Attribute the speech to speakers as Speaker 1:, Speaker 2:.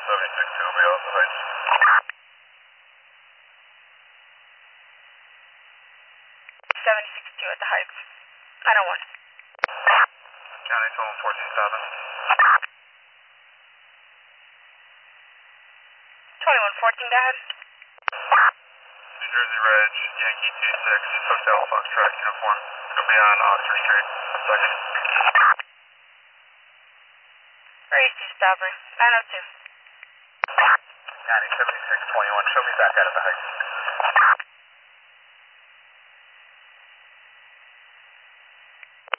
Speaker 1: 76 will be out the heights.
Speaker 2: At the heights. I don't want.
Speaker 1: County 14,000.
Speaker 2: 2114, go ahead.
Speaker 1: New Jersey Reg, Yankee 26, Hotel Foxtrot uniform. Go beyond Oxford Street. Second.
Speaker 2: Where is he, Stopper? 902.
Speaker 1: County 7621, show me back out of the heights.